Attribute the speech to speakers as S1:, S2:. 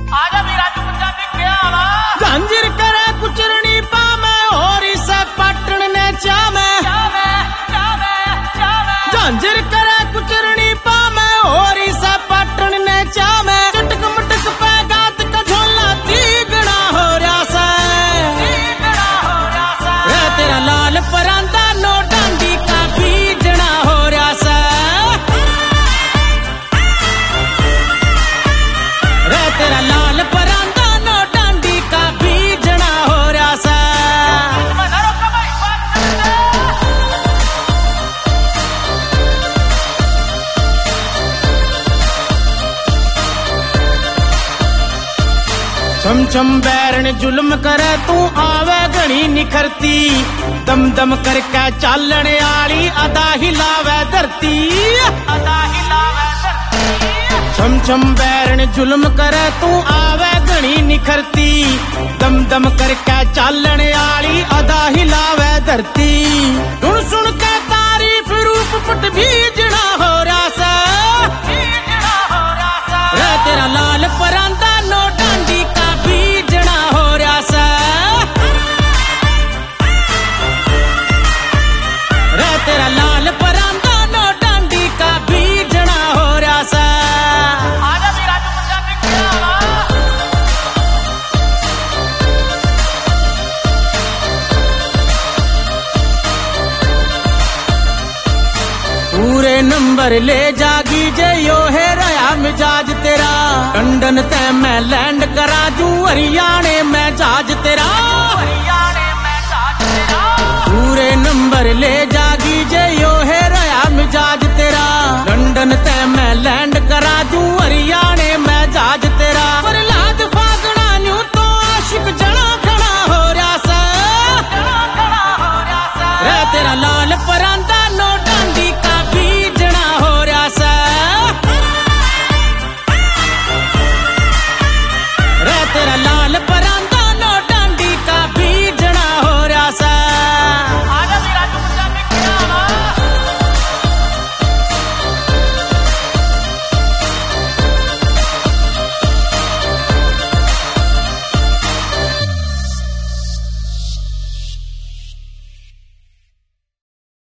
S1: आजा भी राजू पंजाबी क्या आवा
S2: झांझर करे कुचरनी पामे और इसे पटन ने चामे झांझर करे कुचरनी पामे और इसे पटन ने चामे चटक मटक पे गात का झोला तीगड़ा हो रहा से रे तेरा लाल परांदा नो डांडी का बीजना हो रहा से रे तेरा लाल परांदा नो डांडी का बीजना हो रहा से छम छम बैरन जुल्म करे तू आवे घनी निखरती दम दम करके चालने आली अदा हिलावे धरती छम छम बैरन जुल्म करे तू आवे घनी निखरती दम दम करके चालने आली अदा हिलावे धरती सुन सुन के तारीफ रूप पट बीजना हो रहा सा रे तेरा लाल परांदा नो डांडी का बीजना हो रहा सा रे तेरा लाल परांदा नो डांडी का बीजना हो रहा सा
S1: आजा भी राजू पंजाबी क्या आवा
S2: पूरे नंबर ले जागी जे यो है रहा मिजाज तेरा लंदन ते मैं लैंड करा दूं हरियाणे में जाज तेरा पूरे नंबर ले जागी जे यो है रहा मिजाज तेरा लंदन ते मैं लैंड करा दूं हरियाणे में जाज तेरा पर लाद फागना न्यू तो आशिक जड़ा खड़ा हो रहा सा रे तेरा लाल परांदा नो